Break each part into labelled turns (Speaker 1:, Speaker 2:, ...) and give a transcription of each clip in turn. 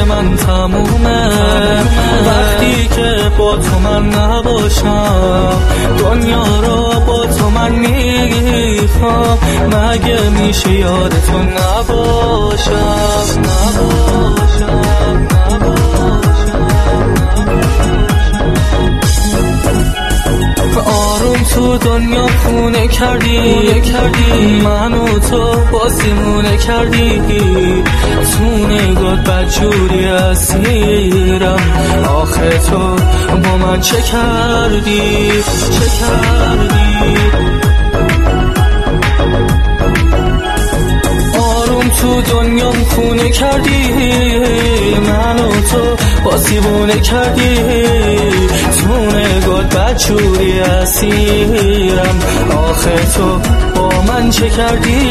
Speaker 1: من تمومه. وقتی که با تو من نباشم دنیا رو با تو من میخوام. مگه میشه یاد تو نباشم. آروم تو دنیا خونه کردی منو تو بازیمونه کردی. تو نگات بدجوری اسیرم. آخه تو با من چه کردی؟ آروم تو دنیا خونه کردی منو تو بازیمونه کردی. تو نگات بدجوری اسیرم. آخه تو با من چه کردی؟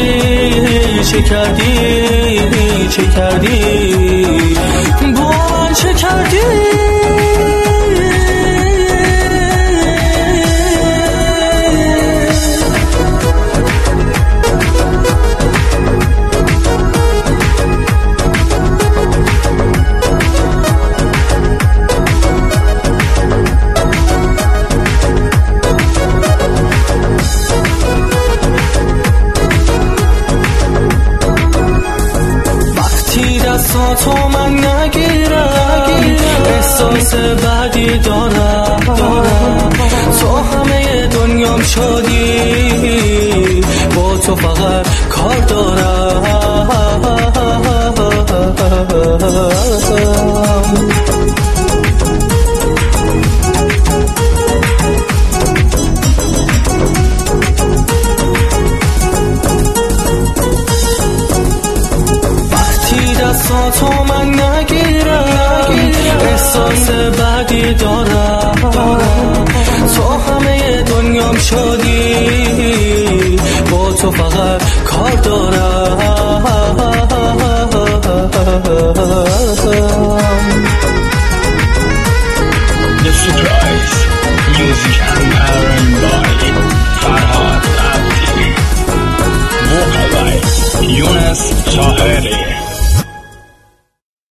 Speaker 1: با من چه کردی؟ تو من نگیرم احساس بعدی دارم. تو همه دنیام شدی با تو فقط کار دارم. تو من نگیرم احساس بعدی دارم. تو همه دنیام شدی با تو فقط کار دارم.
Speaker 2: The Surprise Music Empowering by Farhad Abdi. Vocal by Yunus Tahiri.